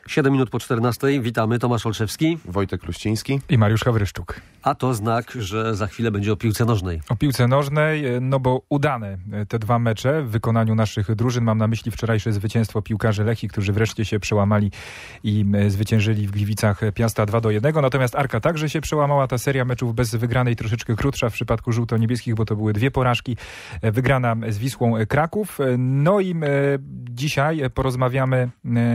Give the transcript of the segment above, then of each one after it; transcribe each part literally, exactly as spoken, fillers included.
siedem minut po czternastej. Witamy. Tomasz Olszewski, Wojtek Luściński i Mariusz Hawryszczuk. A to znak, że za chwilę będzie o piłce nożnej. O piłce nożnej, no bo udane te dwa mecze w wykonaniu naszych drużyn. Mam na myśli wczorajsze zwycięstwo piłkarzy Lechii, którzy wreszcie się przełamali i zwyciężyli w Gliwicach Piasta dwa do jednego. Natomiast Arka także się przełamała. Ta seria meczów bez wygranej troszeczkę krótsza w przypadku żółto-niebieskich, bo to były dwie porażki. Wygrana z Wisłą Kraków. No i dzisiaj porozmawiamy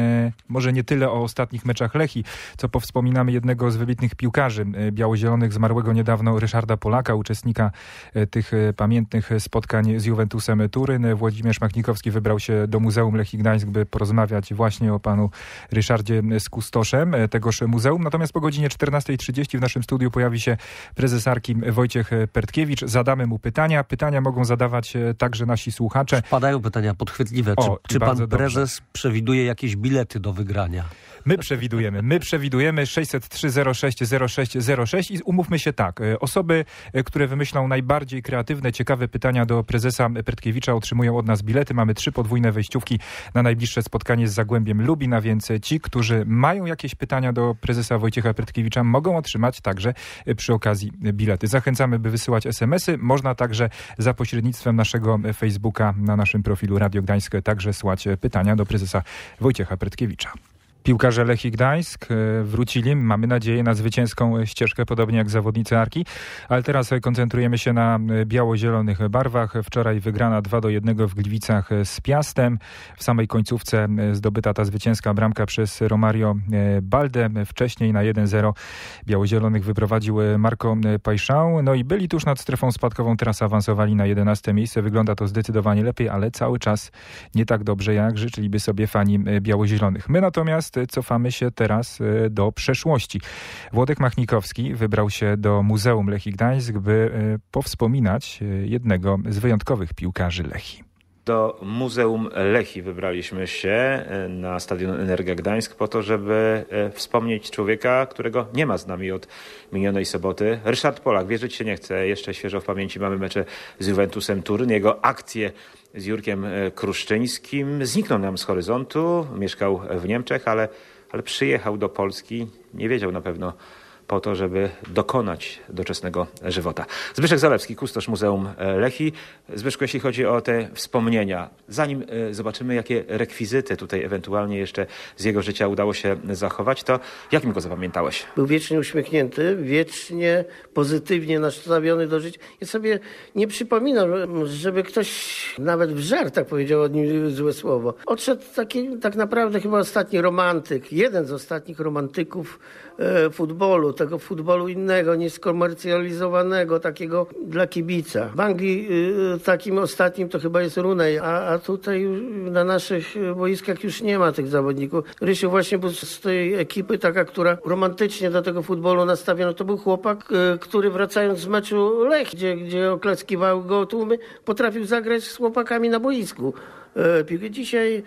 może nie tyle o ostatnich meczach Lechii, co powspominamy jednego z wybitnych piłkarzy biało-zielonych, zmarłego niedawno Ryszarda Polaka, uczestnika tych pamiętnych spotkań z Juventusem Turyn. Włodzimierz Machnikowski wybrał się do Muzeum Lechii Gdańsk, by porozmawiać właśnie o panu Ryszardzie z kustoszem tegoż muzeum. Natomiast po godzinie czternastej trzydzieści w naszym studiu pojawi się prezes Arki Wojciech Pertkiewicz. Zadamy mu pytania. Pytania mogą zadawać także nasi słuchacze. Padają pytania podchwytliwe. Czy, o, czy pan dobrze. prezes przewiduje jakieś bilety do wygrania? My przewidujemy, my przewidujemy sześćset trzy zero sześć zero sześć zero sześć i umówmy się tak, osoby, które wymyślą najbardziej kreatywne, ciekawe pytania do prezesa Pertkiewicza, otrzymują od nas bilety. Mamy trzy podwójne wejściówki na najbliższe spotkanie z Zagłębiem Lubin, a więc ci, którzy mają jakieś pytania do prezesa Wojciecha Pertkiewicza, mogą otrzymać także przy okazji bilety. Zachęcamy, by wysyłać es em esy. Można także za pośrednictwem naszego Facebooka na naszym profilu Radio Gdańsk także słać pytania do prezesa Wojciecha Pertkiewicza. Piłkarze Lechii Gdańsk wrócili, mamy nadzieję, na zwycięską ścieżkę, podobnie jak zawodnicy Arki, ale teraz koncentrujemy się na biało-zielonych barwach. Wczoraj wygrana dwa do jednego w Gliwicach z Piastem. W samej końcówce zdobyta ta zwycięska bramka przez Romario Balde. Wcześniej na jeden zero biało-zielonych wyprowadził Marco Paixão. No i byli tuż nad strefą spadkową, teraz awansowali na jedenaste miejsce. Wygląda to zdecydowanie lepiej, ale cały czas nie tak dobrze, jak życzyliby sobie fani biało-zielonych. My natomiast cofamy się teraz do przeszłości. Włodek Machnikowski wybrał się do Muzeum Lechii Gdańsk, by powspominać jednego z wyjątkowych piłkarzy Lechii. Do Muzeum Lechii wybraliśmy się na Stadion Energia Gdańsk po to, żeby wspomnieć człowieka, którego nie ma z nami od minionej soboty. Ryszard Polak, wierzyć się nie chce, jeszcze świeżo w pamięci mamy mecze z Juventusem Turyn. Jego akcje z Jurkiem Kruszczyńskim zniknął nam z horyzontu. Mieszkał w Niemczech, ale, ale przyjechał do Polski. Nie wiedział na pewno po to, żeby dokonać doczesnego żywota. Zbyszek Zalewski, kustosz Muzeum Lechii. Zbyszku, jeśli chodzi o te wspomnienia, zanim zobaczymy, jakie rekwizyty tutaj ewentualnie jeszcze z jego życia udało się zachować, to jakim go zapamiętałeś? Był wiecznie uśmiechnięty, wiecznie pozytywnie nastawiony do życia. Ja sobie nie przypominam, żeby ktoś nawet w żartach powiedział od nim złe słowo. Odszedł taki tak naprawdę chyba ostatni romantyk, jeden z ostatnich romantyków e, futbolu, tego futbolu innego, nieskomercjalizowanego, takiego dla kibica. W Anglii y, takim ostatnim to chyba jest Rooney, a, a tutaj na naszych boiskach już nie ma tych zawodników. Rysiu właśnie był z tej ekipy taka, która romantycznie do tego futbolu nastawiona. To był chłopak, y, który wracając z meczu Lech, gdzie, gdzie oklaskiwały go tłumy, potrafił zagrać z chłopakami na boisku. Y, dzisiaj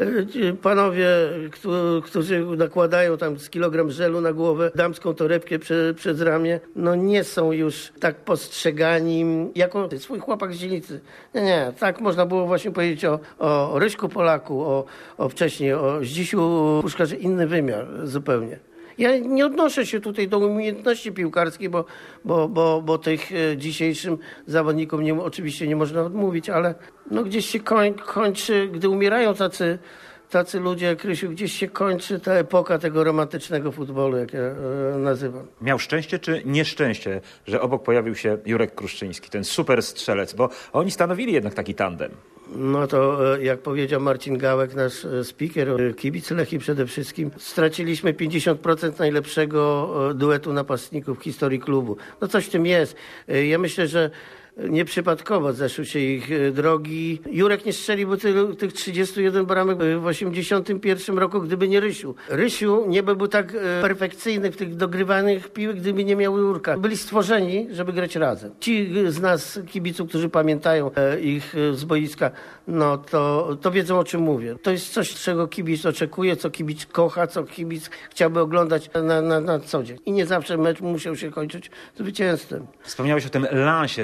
y, panowie, którzy nakładają tam z kilogram żelu na głowę, damską torebkę prze, przez ramię, no nie są już tak postrzegani jako swój chłopak z dzielnicy. Nie, nie, tak można było właśnie powiedzieć o, o Ryśku Polaku, o, o wcześniej, o Zdzisiu Puszkarzu, inny wymiar zupełnie. Ja nie odnoszę się tutaj do umiejętności piłkarskiej, bo, bo, bo, bo tych dzisiejszym zawodnikom nie, oczywiście nie można odmówić, ale no gdzieś się koń, kończy, gdy umierają tacy, tacy ludzie, Krysiu, gdzieś się kończy ta epoka tego romantycznego futbolu, jak ja e, nazywam. Miał szczęście czy nieszczęście, że obok pojawił się Jurek Kruszczyński, ten super strzelec, bo oni stanowili jednak taki tandem. No to jak powiedział Marcin Gałek, nasz speaker, kibic Lechii przede wszystkim, straciliśmy pięćdziesiąt procent najlepszego duetu napastników w historii klubu. No coś w tym jest. Ja myślę, że nieprzypadkowo zeszły się ich drogi. Jurek nie strzeliłby ty, tych trzydziestu jeden bramek w osiemdziesiątym pierwszym roku, gdyby nie Rysiu. Rysiu nie byłby tak perfekcyjny w tych dogrywanych piłek, gdyby nie miał Jurka. Byli stworzeni, żeby grać razem. Ci z nas, kibiców, którzy pamiętają ich z boiska, no to, to wiedzą, o czym mówię. To jest coś, czego kibic oczekuje, co kibic kocha, co kibic chciałby oglądać na, na, na co dzień. I nie zawsze mecz musiał się kończyć zwycięstwem. Wspomniałeś o tym lansie, czyli o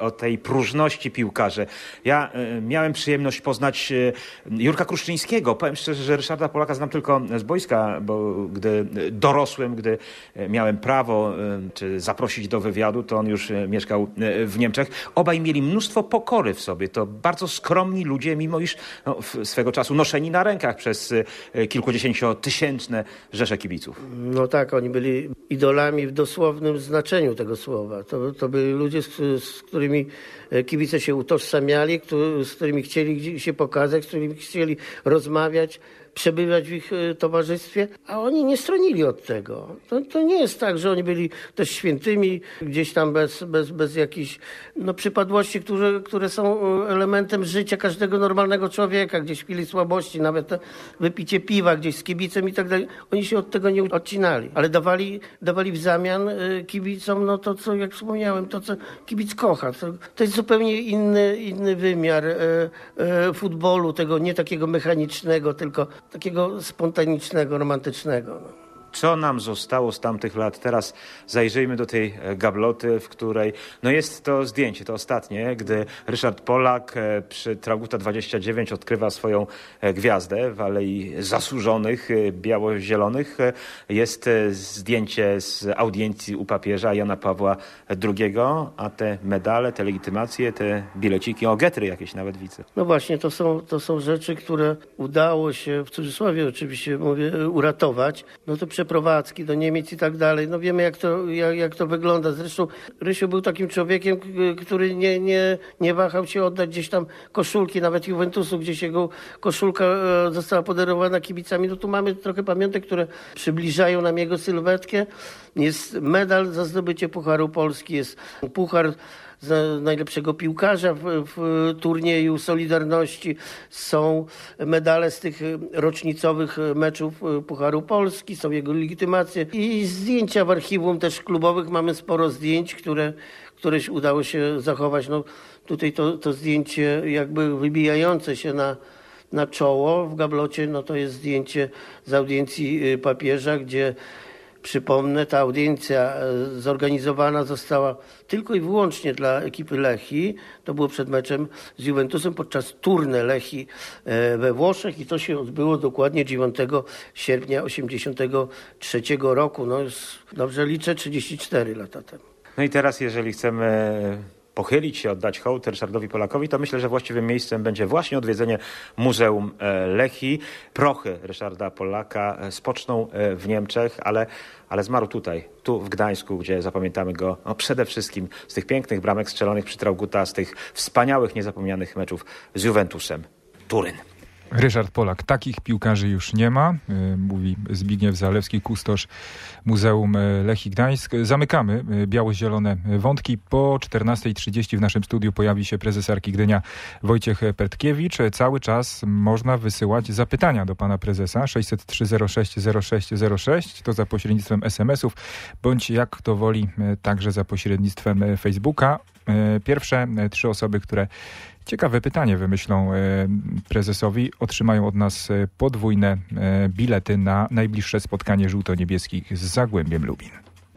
o tej próżności piłkarzy. Ja y, miałem przyjemność poznać y, Jurka Kruszczyńskiego. Powiem szczerze, że Ryszarda Polaka znam tylko z boiska, bo gdy dorosłem, gdy miałem prawo y, czy zaprosić do wywiadu, to on już y, mieszkał y, w Niemczech. Obaj mieli mnóstwo pokory w sobie. To bardzo skromni ludzie, mimo iż no, swego czasu noszeni na rękach przez y, kilkudziesięciotysięczne rzesze kibiców. No tak, oni byli idolami w dosłownym znaczeniu tego słowa. To, to byli ludzie, z, z którymi kibice się utożsamiali, który, z którymi chcieli się pokazać, z którymi chcieli rozmawiać, przebywać w ich towarzystwie, a oni nie stronili od tego. To, to nie jest tak, że oni byli też świętymi, gdzieś tam bez, bez, bez jakichś no, przypadłości, które, które są elementem życia każdego normalnego człowieka, gdzieś w chwili słabości, nawet wypicie piwa gdzieś z kibicem i tak dalej. Oni się od tego nie odcinali, ale dawali, dawali w zamian kibicom no to, co jak wspomniałem, to, co kibic kocha. To, to jest zupełnie inny, inny wymiar e, e, futbolu, tego nie takiego mechanicznego, tylko takiego spontanicznego, romantycznego. Co nam zostało z tamtych lat? Teraz zajrzyjmy do tej gabloty, w której no jest to zdjęcie, to ostatnie, gdy Ryszard Polak przy Traugutta dwadzieścia dziewięć odkrywa swoją gwiazdę w Alei Zasłużonych, biało-zielonych. Jest zdjęcie z audiencji u papieża Jana Pawła drugiego, a te medale, te legitymacje, te bileciki, o getry jakieś nawet widzę. No właśnie, to są, to są rzeczy, które udało się, w cudzysłowie oczywiście mówię, uratować. No to przeprowadzki do Niemiec i tak dalej. No wiemy, jak to, jak, jak to wygląda. Zresztą Rysiu był takim człowiekiem, który nie, nie, nie wahał się oddać gdzieś tam koszulki, nawet Juventusu, gdzieś jego koszulka została podarowana kibicami. No tu mamy trochę pamiątek, które przybliżają nam jego sylwetkę. Jest medal za zdobycie Pucharu Polski, jest puchar za najlepszego piłkarza w, w turnieju Solidarności. Są medale z tych rocznicowych meczów Pucharu Polski, są jego legitymacje i zdjęcia w archiwum też klubowych. Mamy sporo zdjęć, które któreś udało się zachować. No, tutaj to, to zdjęcie jakby wybijające się na, na czoło w gablocie, no to jest zdjęcie z audiencji papieża, gdzie przypomnę, ta audiencja zorganizowana została tylko i wyłącznie dla ekipy Lechii. To było przed meczem z Juventusem podczas tournée Lechii we Włoszech i to się odbyło dokładnie dziewiątego sierpnia osiemdziesiątego trzeciego roku. No już dobrze liczę, trzydzieści cztery lata temu. No i teraz, jeżeli chcemy pochylić się, oddać hołd Ryszardowi Polakowi, to myślę, że właściwym miejscem będzie właśnie odwiedzenie Muzeum Lechii. Prochy Ryszarda Polaka spoczną w Niemczech, ale, ale zmarł tutaj, tu w Gdańsku, gdzie zapamiętamy go no, przede wszystkim z tych pięknych bramek strzelonych przy Traugutta, z tych wspaniałych, niezapomnianych meczów z Juventusem Turyn. Ryszard Polak, takich piłkarzy już nie ma, mówi Zbigniew Zalewski, kustosz Muzeum Lechii Gdańsk. Zamykamy biało-zielone wątki. Po czternastej trzydzieści w naszym studiu pojawi się prezes Arki Gdynia Wojciech Pertkiewicz. Cały czas można wysyłać zapytania do pana prezesa sześćset trzy zero sześć zero sześć zero sześć, to za pośrednictwem es em esów, bądź jak kto woli także za pośrednictwem Facebooka. Pierwsze trzy osoby, które ciekawe pytanie wymyślą prezesowi, otrzymają od nas podwójne bilety na najbliższe spotkanie żółto-niebieskich z Zagłębiem Lubin.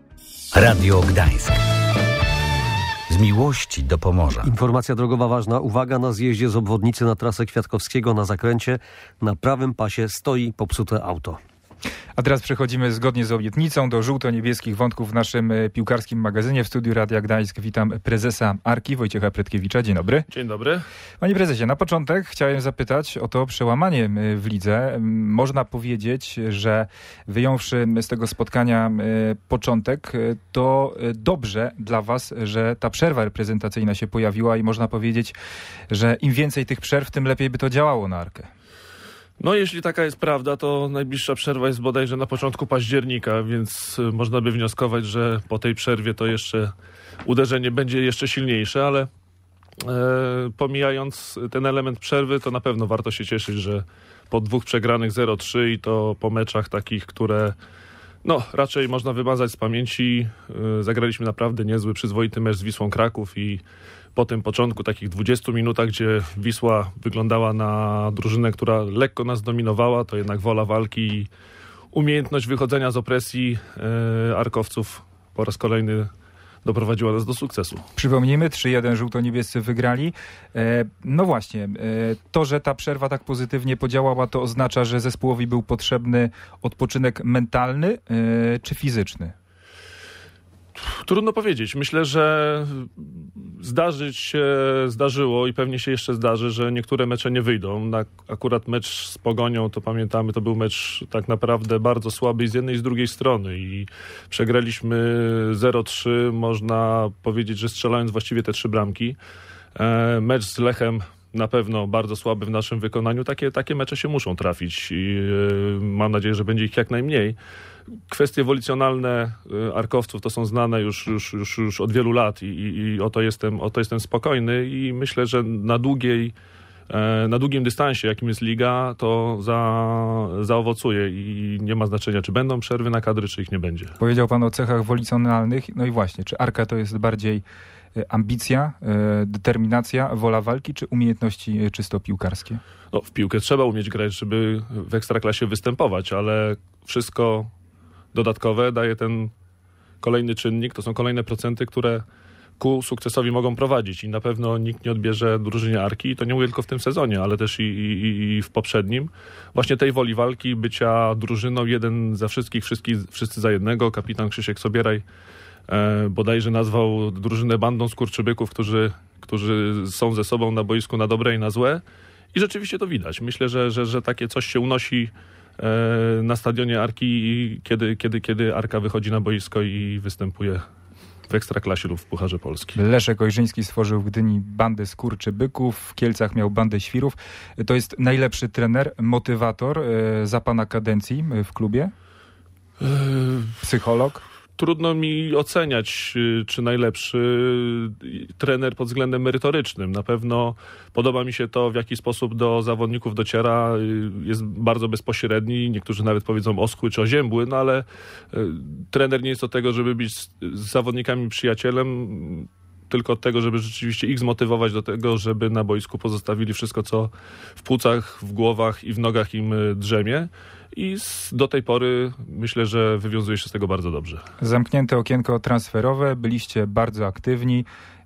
Radio Gdańsk. Z miłości do Pomorza. Informacja drogowa ważna. Uwaga, na zjeździe z obwodnicy na trasę Kwiatkowskiego na zakręcie na prawym pasie stoi popsute auto. A teraz przechodzimy zgodnie z obietnicą do żółto-niebieskich wątków w naszym piłkarskim magazynie. W studiu Radia Gdańsk witam prezesa Arki Wojciecha Pertkiewicza. Dzień dobry. Dzień dobry. Panie prezesie, na początek chciałem zapytać o to przełamanie w lidze. Można powiedzieć, że wyjąwszy z tego spotkania początek, to dobrze dla was, że ta przerwa reprezentacyjna się pojawiła i można powiedzieć, że im więcej tych przerw, tym lepiej by to działało na Arkę. No jeśli taka jest prawda, to najbliższa przerwa jest bodajże na początku października, więc można by wnioskować, że po tej przerwie to jeszcze uderzenie będzie jeszcze silniejsze, ale e, pomijając ten element przerwy, to na pewno warto się cieszyć, że po dwóch przegranych zero trzy i to po meczach takich, które no raczej można wymazać z pamięci, e, zagraliśmy naprawdę niezły, przyzwoity mecz z Wisłą Kraków i po tym początku, takich dwudziestu minutach, gdzie Wisła wyglądała na drużynę, która lekko nas dominowała, to jednak wola walki i umiejętność wychodzenia z opresji e, arkowców po raz kolejny doprowadziła nas do sukcesu. Przypomnijmy, trzy jeden żółto-niebiescy wygrali. E, no właśnie, e, to, że ta przerwa tak pozytywnie podziałała, to oznacza, że zespołowi był potrzebny odpoczynek mentalny e, czy fizyczny? Trudno powiedzieć. Myślę, że zdarzyć się zdarzyło i pewnie się jeszcze zdarzy, że niektóre mecze nie wyjdą. Na akurat mecz z Pogonią, to pamiętamy, to był mecz tak naprawdę bardzo słaby i z jednej i z drugiej strony i przegraliśmy zero trzy, można powiedzieć, że strzelając właściwie te trzy bramki. Mecz z Lechem na pewno bardzo słaby w naszym wykonaniu. Takie, takie mecze się muszą trafić i mam nadzieję, że będzie ich jak najmniej. Kwestie wolicjonalne arkowców to są znane już, już, już, już od wielu lat i, i, i o to jestem, o to jestem spokojny i myślę, że na długiej, na długim dystansie, jakim jest liga, to za, zaowocuje i nie ma znaczenia, czy będą przerwy na kadry, czy ich nie będzie. Powiedział pan o cechach wolicjonalnych. No i właśnie, czy Arka to jest bardziej ambicja, determinacja, wola walki, czy umiejętności czysto piłkarskie? No, w piłkę trzeba umieć grać, żeby w Ekstraklasie występować, ale wszystko dodatkowe daje ten kolejny czynnik, to są kolejne procenty, które ku sukcesowi mogą prowadzić i na pewno nikt nie odbierze drużynie Arki, i to nie mówię tylko w tym sezonie, ale też i, i, i w poprzednim. Właśnie tej woli walki, bycia drużyną jeden za wszystkich, wszyscy, wszyscy za jednego. Kapitan Krzysiek Sobieraj e, bodajże nazwał drużynę bandą skurczybyków, którzy, którzy są ze sobą na boisku na dobre i na złe. I rzeczywiście to widać. Myślę, że, że, że takie coś się unosi e, na stadionie Arki, kiedy, kiedy, kiedy Arka wychodzi na boisko i występuje w Ekstraklasie lub w Pucharze Polski. Leszek Ojrzyński stworzył w Gdyni bandę skurczybyków, w Kielcach miał bandę świrów. To jest najlepszy trener, motywator e, za pana kadencji w klubie? Psycholog? Trudno mi oceniać, czy najlepszy trener pod względem merytorycznym. Na pewno podoba mi się to, w jaki sposób do zawodników dociera. Jest bardzo bezpośredni, niektórzy nawet powiedzą oschły czy oziębły, no ale trener nie jest od tego, żeby być z zawodnikami przyjacielem, tylko od tego, żeby rzeczywiście ich zmotywować do tego, żeby na boisku pozostawili wszystko, co w płucach, w głowach i w nogach im drzemie. I do tej pory myślę, że wywiązuje się z tego bardzo dobrze. Zamknięte okienko transferowe, byliście bardzo aktywni,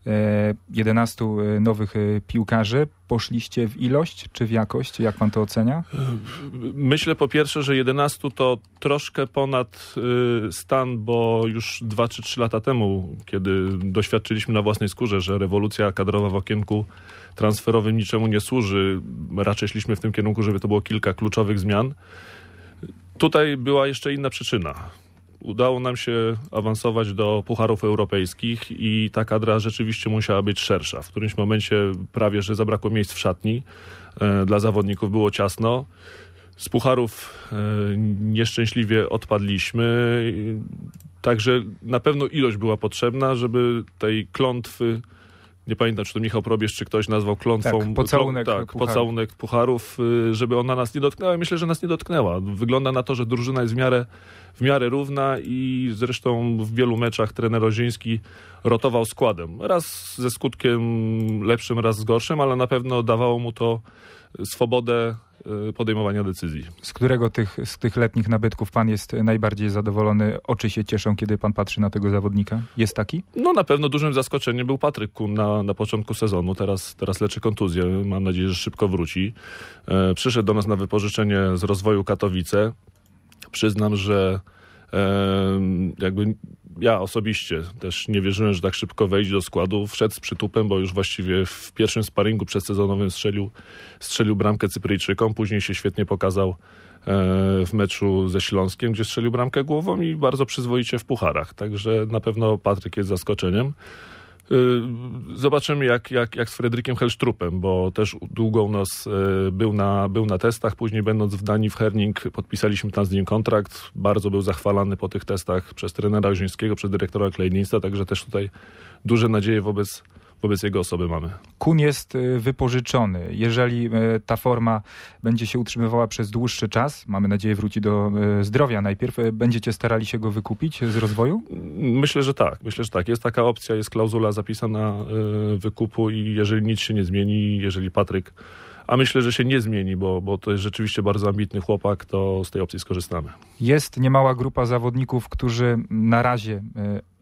jedenastu nowych piłkarzy. Poszliście w ilość czy w jakość? Jak pan to ocenia? Myślę po pierwsze, że jedenastu to troszkę ponad stan, bo już dwa czy trzy lata temu, kiedy doświadczyliśmy na własnej skórze, że rewolucja kadrowa w okienku transferowym niczemu nie służy, raczej szliśmy w tym kierunku, żeby to było kilka kluczowych zmian. Tutaj była jeszcze inna przyczyna. Udało nam się awansować do pucharów europejskich i ta kadra rzeczywiście musiała być szersza. W którymś momencie prawie, że zabrakło miejsc w szatni. E, dla zawodników było ciasno. Z pucharów e, nieszczęśliwie odpadliśmy. Także na pewno ilość była potrzebna, żeby tej klątwy, nie pamiętam, czy to Michał Probierz, czy ktoś nazwał klątwą. Tak, pocałunek, tak, pucharów. pocałunek pucharów, żeby ona nas nie dotknęła. Myślę, że nas nie dotknęła. Wygląda na to, że drużyna jest w miarę, w miarę równa i zresztą w wielu meczach trener Ojrzyński rotował składem. Raz ze skutkiem lepszym, raz z gorszym, ale na pewno dawało mu to swobodę podejmowania decyzji. Z którego tych, z tych letnich nabytków pan jest najbardziej zadowolony? Oczy się cieszą, kiedy pan patrzy na tego zawodnika? Jest taki? No na pewno dużym zaskoczeniem był Patryk Kun na, na początku sezonu. Teraz, teraz leczy kontuzję. Mam nadzieję, że szybko wróci. E, przyszedł do nas na wypożyczenie z Rozwoju Katowice. Przyznam, że e, jakby ja osobiście też nie wierzyłem, że tak szybko wejdzie do składu. Wszedł z przytupem, bo już właściwie w pierwszym sparingu przedsezonowym strzelił, strzelił bramkę Cypryjczykom. Później się świetnie pokazał e, w meczu ze Śląskiem, gdzie strzelił bramkę głową i bardzo przyzwoicie w pucharach. Także na pewno Patryk jest zaskoczeniem. Zobaczymy jak, jak, jak z Fredrykiem Helsztrupem, bo też długo u nas był na, był na testach. Później będąc w Danii w Herning podpisaliśmy tam z nim kontrakt. Bardzo był zachwalany po tych testach przez trenera Ojrzyńskiego, przez dyrektora Klejnicza, także też tutaj duże nadzieje wobec, wobec jego osoby mamy. Kun jest wypożyczony. Jeżeli ta forma będzie się utrzymywała przez dłuższy czas, mamy nadzieję wróci do zdrowia najpierw, będziecie starali się go wykupić z Rozwoju? Myślę, że tak. Myślę, że tak. Jest taka opcja, jest klauzula zapisana wykupu i jeżeli nic się nie zmieni, jeżeli Patryk, a myślę, że się nie zmieni, bo, bo to jest rzeczywiście bardzo ambitny chłopak, to z tej opcji skorzystamy. Jest niemała grupa zawodników, którzy na razie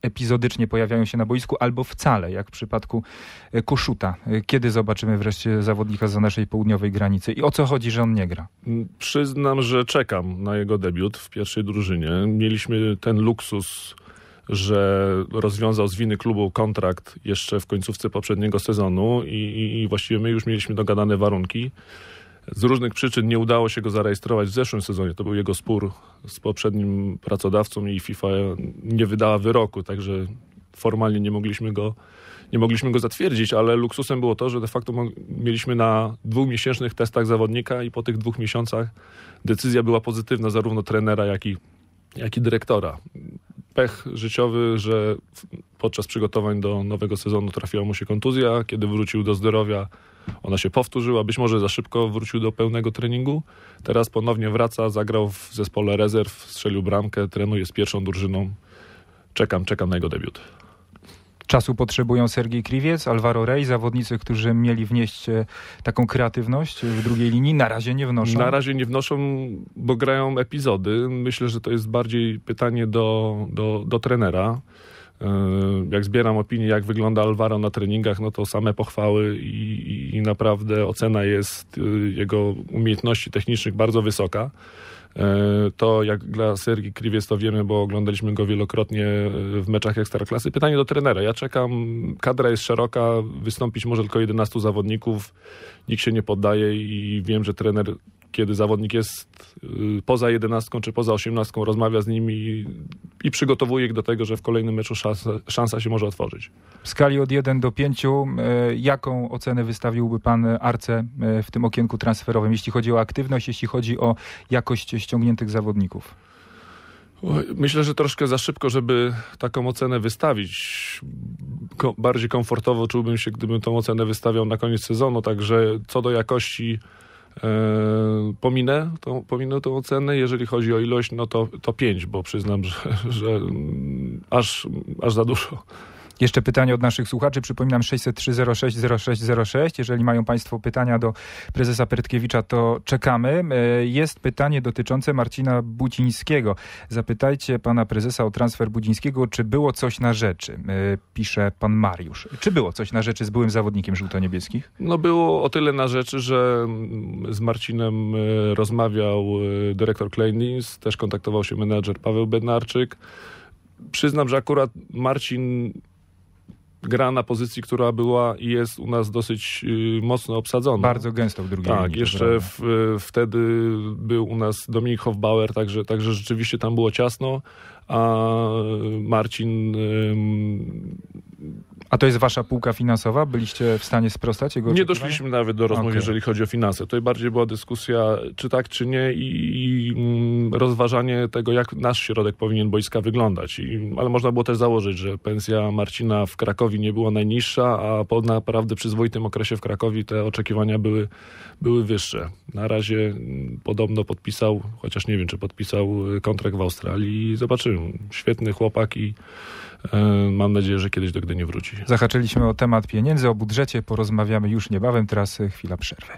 epizodycznie pojawiają się na boisku, albo wcale, jak w przypadku Koszuta. Kiedy zobaczymy wreszcie zawodnika za naszej południowej granicy i o co chodzi, że on nie gra? Przyznam, że czekam na jego debiut w pierwszej drużynie. Mieliśmy ten luksus, że rozwiązał z winy klubu kontrakt jeszcze w końcówce poprzedniego sezonu i, i właściwie my już mieliśmy dogadane warunki. Z różnych przyczyn nie udało się go zarejestrować w zeszłym sezonie. To był jego spór z poprzednim pracodawcą i FIFA nie wydała wyroku, także formalnie nie mogliśmy go, nie mogliśmy go zatwierdzić, ale luksusem było to, że de facto mieliśmy na dwumiesięcznych testach zawodnika i po tych dwóch miesiącach decyzja była pozytywna zarówno trenera, jak i, jak i dyrektora. Pech życiowy, że podczas przygotowań do nowego sezonu trafiła mu się kontuzja. Kiedy wrócił do zdrowia, ona się powtórzyła. Być może za szybko wrócił do pełnego treningu. Teraz ponownie wraca, zagrał w zespole rezerw, strzelił bramkę, trenuje z pierwszą drużyną. Czekam, czekam na jego debiut. Czasu potrzebują Sergiej Kriwiec, Alvaro Rey, zawodnicy, którzy mieli wnieść taką kreatywność w drugiej linii. Na razie nie wnoszą. Na razie nie wnoszą, bo grają epizody. Myślę, że to jest bardziej pytanie do, do, do trenera. Jak zbieram opinię, jak wygląda Alvaro na treningach, no to same pochwały i, i naprawdę ocena jest jego umiejętności technicznych bardzo wysoka. To jak gra Sergiej Kriwiec, to wiemy, bo oglądaliśmy go wielokrotnie w meczach Ekstraklasy. Pytanie do trenera. Ja czekam, kadra jest szeroka, wystąpić może tylko jedenastu zawodników, nikt się nie poddaje i wiem, że trener, kiedy zawodnik jest poza jedenastką czy poza osiemnastką, rozmawia z nimi i, i przygotowuje ich do tego, że w kolejnym meczu szansa, szansa się może otworzyć. W skali od jeden do pięciu, jaką ocenę wystawiłby pan Arce w tym okienku transferowym, jeśli chodzi o aktywność, jeśli chodzi o jakość ściągniętych zawodników? Myślę, że troszkę za szybko, żeby taką ocenę wystawić. Ko- bardziej komfortowo czułbym się, gdybym tą ocenę wystawiał na koniec sezonu, także co do jakości e, pominę, tą, pominę tą ocenę. Jeżeli chodzi o ilość, no to, to pięć, bo przyznam, że, że aż, aż za dużo. Jeszcze pytanie od naszych słuchaczy. Przypominam sześćset trzy zero sześć zero sześć zero sześć. Jeżeli mają państwo pytania do prezesa Pertkiewicza, to czekamy. Jest pytanie dotyczące Marcina Budzińskiego. Zapytajcie pana prezesa o transfer Budzińskiego, czy było coś na rzeczy? Pisze pan Mariusz. Czy było coś na rzeczy z byłym zawodnikiem żółto-niebieskich? No było o tyle na rzeczy, że z Marcinem rozmawiał dyrektor Kleindienst, też kontaktował się menedżer Paweł Bednarczyk. Przyznam, że akurat Marcin gra na pozycji, która była i jest u nas dosyć y, mocno obsadzona. Bardzo gęsto w drugiej Tak, linii, jeszcze w, wtedy był u nas Dominik Hofbauer, także, także rzeczywiście tam było ciasno, a Marcin... Y, A to jest wasza półka finansowa? Byliście w stanie sprostać jego Nie oczekiwaniom? doszliśmy nawet do rozmów, okay. jeżeli chodzi o finanse. To bardziej była dyskusja, czy tak, czy nie i, i mm, rozważanie tego, jak nasz środek powinien boiska wyglądać. I, ale można było też założyć, że pensja Marcina w Krakowie nie była najniższa, a po naprawdę przyzwoitym okresie w Krakowie te oczekiwania były, były wyższe. Na razie m, podobno podpisał, chociaż nie wiem, czy podpisał kontrakt w Australii i zobaczymy. Świetny chłopak i mam nadzieję, że kiedyś do Gdyni wróci. Zahaczyliśmy o temat pieniędzy, o budżecie. Porozmawiamy już niebawem. Teraz chwila przerwy.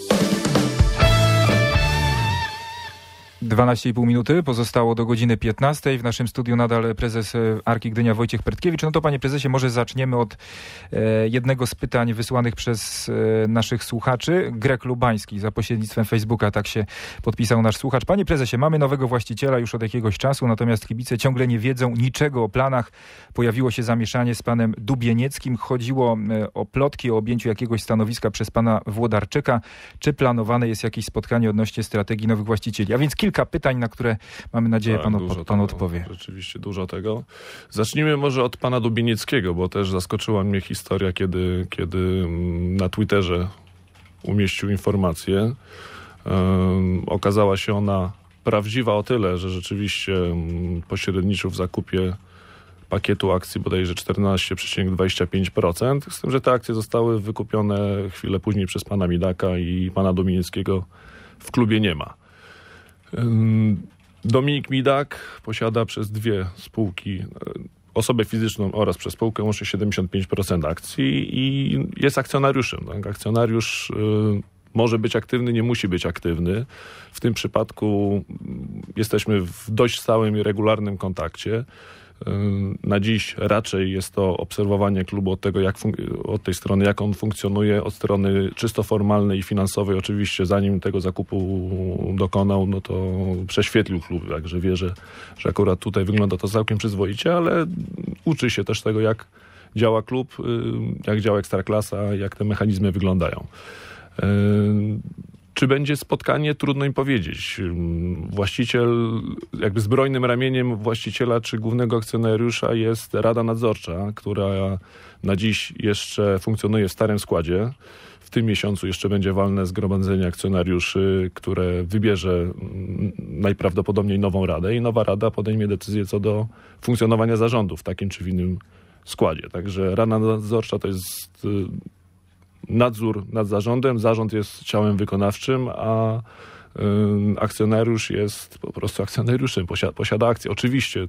dwanaście i pół minuty pozostało do godziny piętnastej. W naszym studiu nadal prezes Arki Gdynia Wojciech Pertkiewicz. No to panie prezesie, może zaczniemy od e, jednego z pytań wysłanych przez e, naszych słuchaczy. Grek Lubański za pośrednictwem Facebooka, tak się podpisał nasz słuchacz. Panie prezesie, mamy nowego właściciela już od jakiegoś czasu, natomiast kibice ciągle nie wiedzą niczego o planach. Pojawiło się zamieszanie z panem Dubienieckim. Chodziło e, o plotki o objęciu jakiegoś stanowiska przez pana Włodarczyka. Czy planowane jest jakieś spotkanie odnośnie strategii nowych właścicieli? A więc kilka pytań, na które mamy nadzieję tak, pan, pan, pan odpowie. Rzeczywiście dużo tego. Zacznijmy może od pana Dubienieckiego, bo też zaskoczyła mnie historia, kiedy, kiedy na Twitterze umieścił informację. Um, okazała się ona prawdziwa o tyle, że rzeczywiście um, pośredniczył w zakupie pakietu akcji bodajże czternaście przecinek dwadzieścia pięć procent. Z tym, że te akcje zostały wykupione chwilę później przez pana Midaka i pana Dubienieckiego w klubie nie ma. Dominik Midak posiada przez dwie spółki, osobę fizyczną oraz przez spółkę łącznie siedemdziesiąt pięć procent akcji i jest akcjonariuszem. Tak? Akcjonariusz y, może być aktywny, nie musi być aktywny. W tym przypadku jesteśmy w dość stałym i regularnym kontakcie. Na dziś raczej jest to obserwowanie klubu od tego, jak fun- od tej strony, jak on funkcjonuje, od strony czysto formalnej i finansowej. Oczywiście zanim tego zakupu dokonał, no to prześwietlił klub, także wie, że, że akurat tutaj wygląda to całkiem przyzwoicie, ale uczy się też tego, jak działa klub, jak działa Ekstraklasa, jak te mechanizmy wyglądają. Czy będzie spotkanie? Trudno im powiedzieć. Właściciel, jakby zbrojnym ramieniem właściciela czy głównego akcjonariusza jest Rada Nadzorcza, która na dziś jeszcze funkcjonuje w starym składzie. W tym miesiącu jeszcze będzie walne zgromadzenie akcjonariuszy, które wybierze najprawdopodobniej nową radę i nowa rada podejmie decyzję co do funkcjonowania zarządu w takim czy w innym składzie. Także Rada Nadzorcza to jest nadzór nad zarządem, zarząd jest ciałem wykonawczym, a y, akcjonariusz jest po prostu akcjonariuszem, posiada, posiada akcje. Oczywiście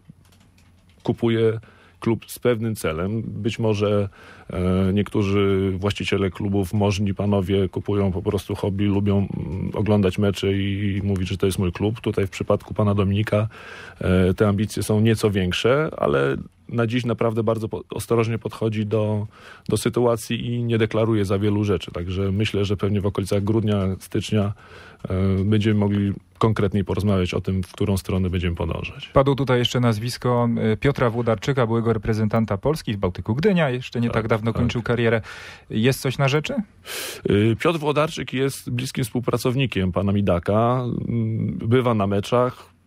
kupuje klub z pewnym celem. Być może e, niektórzy właściciele klubów, możni panowie, kupują po prostu hobby, lubią mm, oglądać mecze i, i mówić, że to jest mój klub. Tutaj w przypadku pana Dominika e, te ambicje są nieco większe, ale na dziś naprawdę bardzo po, ostrożnie podchodzi do, do sytuacji i nie deklaruje za wielu rzeczy. Także myślę, że pewnie w okolicach grudnia, stycznia e, będziemy mogli konkretniej porozmawiać o tym, w którą stronę będziemy podążać. Padło tutaj jeszcze nazwisko Piotra Włodarczyka, byłego reprezentanta Polski w Bałtyku Gdynia. Jeszcze nie tak, tak dawno tak. kończył karierę. Jest coś na rzeczy? Piotr Włodarczyk jest bliskim współpracownikiem pana Midaka. Bywa na meczach.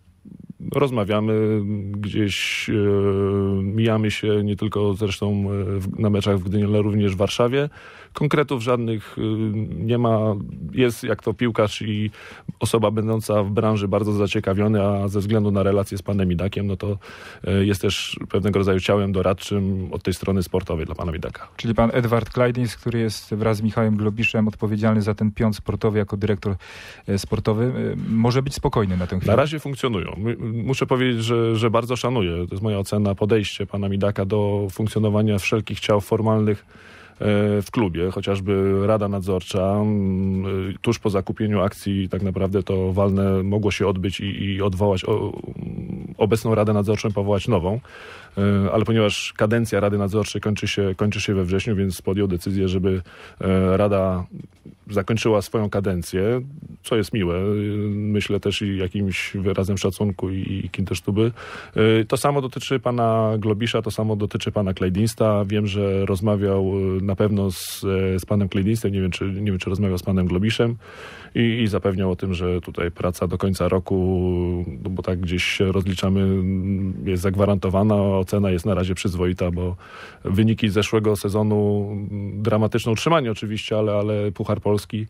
Rozmawiamy gdzieś, e, mijamy się nie tylko zresztą w, na meczach w Gdyni, ale również w Warszawie. Konkretów żadnych e, nie ma. Jest jak to piłkarz i osoba będąca w branży bardzo zaciekawiony, a ze względu na relacje z panem Midakiem, no to e, jest też pewnego rodzaju ciałem doradczym od tej strony sportowej dla pana Midaka. Czyli pan Edward Kleidins, który jest wraz z Michałem Globiszem odpowiedzialny za ten pion sportowy jako dyrektor sportowy, może być spokojny na tę chwilę? Na razie funkcjonują. Muszę powiedzieć, że, że bardzo szanuję, to jest moja ocena, podejście pana Midaka do funkcjonowania wszelkich ciał formalnych w klubie, chociażby Rada Nadzorcza. Tuż po zakupieniu akcji tak naprawdę to walne mogło się odbyć i, i odwołać o, obecną Radę Nadzorczą i powołać nową, ale ponieważ kadencja Rady Nadzorczej kończy się, kończy się we wrześniu, więc podjął decyzję, żeby Rada zakończyła swoją kadencję, co jest miłe. Myślę też i jakimś wyrazem szacunku i, i kindersztuby. To samo dotyczy pana Globisza, to samo dotyczy pana Kleidinsta. Wiem, że rozmawiał na pewno z, z panem Kleidinstem, nie wiem, czy, nie wiem, czy rozmawiał z panem Globiszem i, i zapewniał o tym, że tutaj praca do końca roku, no bo tak gdzieś rozliczamy, jest zagwarantowana. Ocena jest na razie przyzwoita, bo wyniki zeszłego sezonu, dramatyczne utrzymanie oczywiście, ale, ale Puchar Polski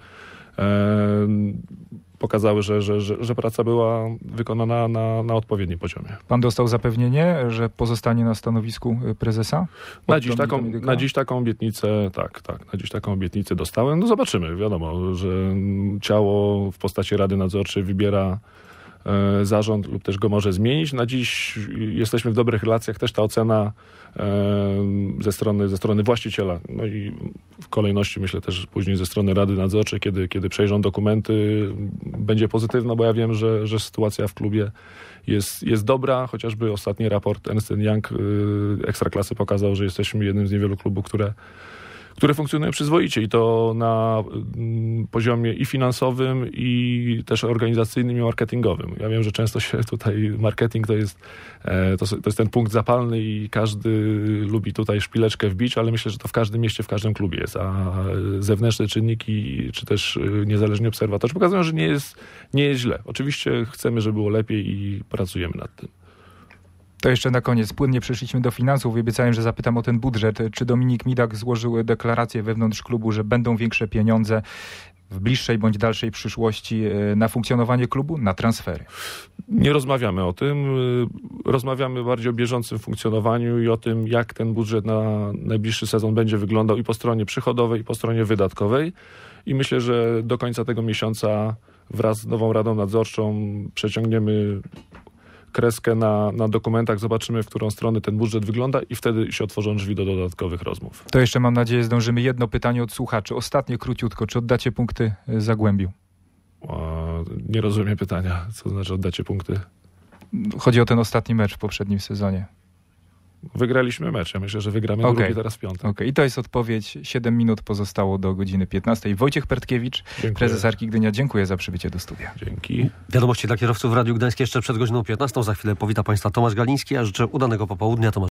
e, pokazały, że, że, że, że praca była wykonana na, na odpowiednim poziomie. Pan dostał zapewnienie, że pozostanie na stanowisku prezesa? Na dziś, taką, na dziś taką obietnicę, tak, tak, na dziś taką obietnicę dostałem. No zobaczymy, wiadomo, że ciało w postaci Rady Nadzorczej wybiera e, zarząd lub też go może zmienić. Na dziś jesteśmy w dobrych relacjach, też ta ocena ze strony, ze strony właściciela, no i w kolejności myślę też później ze strony Rady Nadzorczej, kiedy, kiedy przejrzą dokumenty, będzie pozytywna, bo ja wiem, że, że sytuacja w klubie jest, jest dobra, chociażby ostatni raport Ernst and Young Ekstraklasy pokazał, że jesteśmy jednym z niewielu klubów, które które funkcjonują przyzwoicie i to na mm, poziomie i finansowym, i też organizacyjnym, i marketingowym. Ja wiem, że często się tutaj marketing to jest, e, to, to jest ten punkt zapalny i każdy lubi tutaj szpileczkę wbić, ale myślę, że to w każdym mieście, w każdym klubie jest, a zewnętrzne czynniki, czy też niezależni obserwatorzy pokazują, że nie jest, nie jest źle. Oczywiście chcemy, żeby było lepiej i pracujemy nad tym. To jeszcze na koniec. Płynnie przeszliśmy do finansów. Obiecałem, że zapytam o ten budżet. Czy Dominik Midak złożył deklarację wewnątrz klubu, że będą większe pieniądze w bliższej bądź dalszej przyszłości na funkcjonowanie klubu, na transfery? Nie rozmawiamy o tym. Rozmawiamy bardziej o bieżącym funkcjonowaniu i o tym, jak ten budżet na najbliższy sezon będzie wyglądał i po stronie przychodowej, i po stronie wydatkowej. I myślę, że do końca tego miesiąca wraz z nową Radą Nadzorczą przeciągniemy kreskę na, na dokumentach, zobaczymy, w którą stronę ten budżet wygląda i wtedy się otworzą drzwi do dodatkowych rozmów. To jeszcze, mam nadzieję, zdążymy jedno pytanie od słuchaczy. Ostatnie, króciutko. Czy oddacie punkty Zagłębiu? O, nie rozumiem pytania. Co znaczy oddacie punkty? Chodzi o ten ostatni mecz w poprzednim sezonie. Wygraliśmy mecz. Ja myślę, że wygramy Okej. drugi teraz w piątek. Okej, i to jest odpowiedź. siedem minut pozostało do godziny piętnastej. Wojciech Pertkiewicz, Dziękuję. prezes Arki Gdynia. Dziękuję za przybycie do studia. Dzięki. Wiadomości dla kierowców w Radiu Gdańskie jeszcze przed godziną piętnastą. Za chwilę powita Państwa Tomasz Galiński, a życzę udanego popołudnia. Tomasz